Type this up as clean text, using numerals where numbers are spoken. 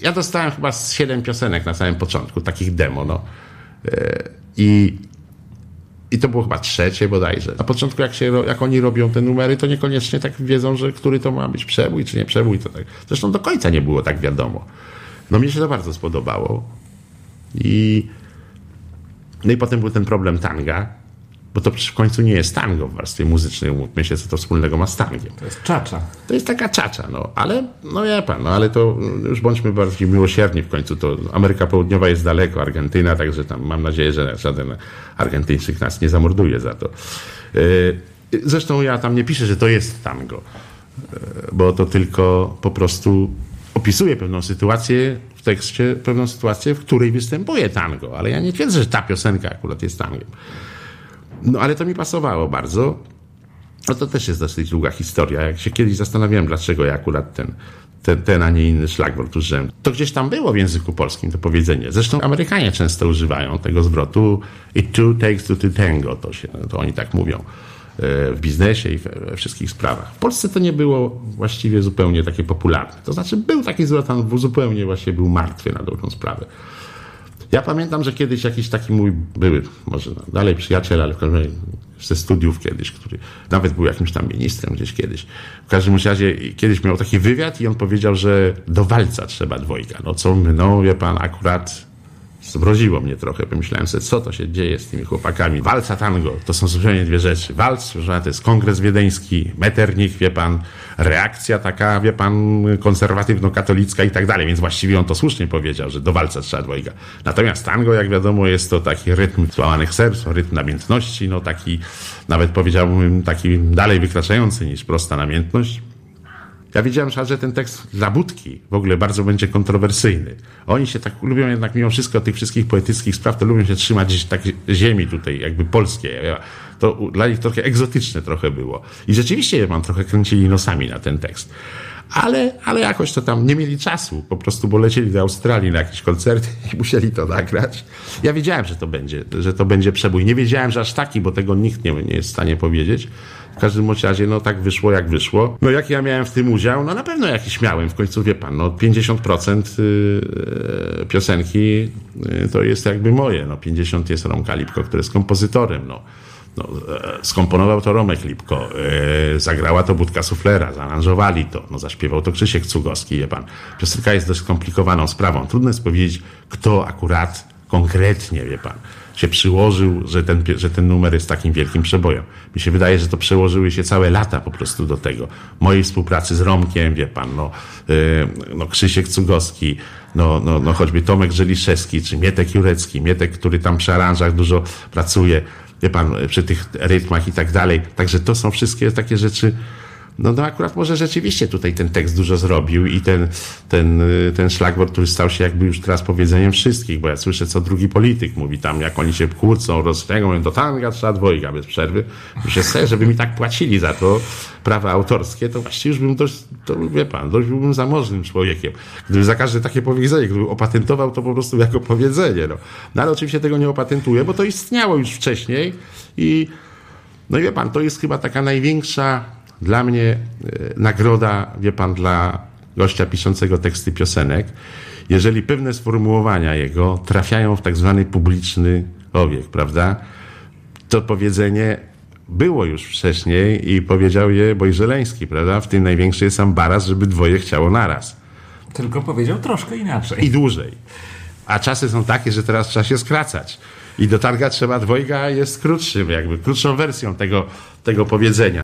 Ja dostałem chyba 7 piosenek na samym początku, takich demo, no. I to było chyba 3 bodajże. Na początku jak oni robią te numery, to niekoniecznie tak wiedzą, że który to ma być przebój, czy nie przebój. To tak. Zresztą do końca nie było tak wiadomo. No mnie się to bardzo spodobało. No i potem był ten problem tanga, bo to w końcu nie jest tango w warstwie muzycznej, umówmy się, co to wspólnego ma z tangiem. To jest czacza. To jest taka czacza, no. Ale, no wie pan, no ale to już bądźmy bardziej miłosierni w końcu. To Ameryka Południowa jest daleko, Argentyna, także tam mam nadzieję, że żaden Argentyńczyk nas nie zamorduje za to. Zresztą ja tam nie piszę, że to jest tango, bo to tylko po prostu opisuje pewną sytuację w tekście, pewną sytuację, w której występuje tango, ale ja nie twierdzę, że ta piosenka akurat jest tangiem. No ale to mi pasowało bardzo. No to też jest dosyć długa historia. Jak się kiedyś zastanawiałem, dlaczego ja akurat ten a nie inny szlagwort użyłem. To gdzieś tam było w języku polskim to powiedzenie. Zresztą Amerykanie często używają tego zwrotu it two takes two to tango. To oni tak mówią w biznesie i we wszystkich sprawach. W Polsce to nie było właściwie zupełnie takie popularne. To znaczy był taki zwrot, on zupełnie właśnie był martwy na dobrą sprawę. Ja pamiętam, że kiedyś jakiś taki mój były, może dalej przyjaciel, ale w każdym razie ze studiów kiedyś, który nawet był jakimś tam ministrem gdzieś kiedyś. W każdym razie kiedyś miał taki wywiad i on powiedział, że do walca trzeba dwojga. No wie pan, akurat zmroziło mnie trochę. Pomyślałem sobie, co to się dzieje z tymi chłopakami. Walca, tango, to są zupełnie dwie rzeczy. Walc, że to jest kongres wiedeński, Metternich, wie pan, reakcja taka, wie pan, konserwatywno-katolicka i tak dalej. Więc właściwie on to słusznie powiedział, że do walca trzeba dwojga. Natomiast tango, jak wiadomo, jest to taki rytm złamanych serc, rytm namiętności, no taki, nawet powiedziałbym, taki dalej wykraczający niż prosta namiętność. Ja wiedziałem, że ten tekst dla Budki w ogóle bardzo będzie kontrowersyjny. Oni się tak lubią jednak mimo wszystko tych wszystkich poetyckich spraw, to lubią się trzymać tak ziemi tutaj, jakby polskiej. To dla nich trochę egzotyczne trochę było. I rzeczywiście pan trochę kręcili nosami na ten tekst. Ale jakoś to tam nie mieli czasu, po prostu, bo lecieli do Australii na jakiś koncert i musieli to nagrać. Ja wiedziałem, że to będzie przebój. Nie wiedziałem, że aż taki, bo tego nikt nie jest w stanie powiedzieć. W każdym razie, no tak wyszło, jak wyszło. No jaki ja miałem w tym udział? No na pewno jakiś miałem. W końcu wie pan, no 50% piosenki to jest jakby moje. No 50% jest Romka Lipko, który jest kompozytorem. No, skomponował to Romek Lipko, zagrała to Budka Suflera, zaaranżowali to, no zaśpiewał to Krzysiek Cugowski, wie pan. Piosenka jest dość skomplikowaną sprawą. Trudno jest powiedzieć, kto akurat konkretnie, wie pan, się przyłożył, że ten numer jest takim wielkim przebojem. Mi się wydaje, że to przełożyły się całe lata po prostu do tego. Mojej współpracy z Romkiem, wie pan, no Krzysiek Cugowski, no choćby Tomek Żeliszewski, czy Mietek Jurecki, Mietek, który tam przy aranżach dużo pracuje, wie pan, przy tych rytmach i tak dalej. Także to są wszystkie takie rzeczy. No akurat może rzeczywiście tutaj ten tekst dużo zrobił i ten szlagwort, który stał się jakby już teraz powiedzeniem wszystkich, bo ja słyszę, co drugi polityk mówi tam, jak oni się kłócą, rozstęgą, do tanga trzeba dwojga bez przerwy. Myślę sobie, żeby mi tak płacili za to prawa autorskie, to właściwie już bym dość byłbym zamożnym człowiekiem. Gdybym za każde takie powiedzenie, gdybym opatentował to po prostu jako powiedzenie, No ale oczywiście tego nie opatentuję, bo to istniało już wcześniej i no i wie pan, to jest chyba taka największa dla mnie nagroda, wie pan, dla gościa piszącego teksty piosenek, jeżeli pewne sformułowania jego trafiają w tak zwany publiczny obieg, prawda? To powiedzenie było już wcześniej i powiedział je Bojżeleński, prawda? W tym największy jest ambaras, żeby dwoje chciało naraz. Tylko powiedział troszkę inaczej. I dłużej. A czasy są takie, że teraz trzeba się skracać. I do targa trzeba dwojga jest krótszą wersją tego powiedzenia.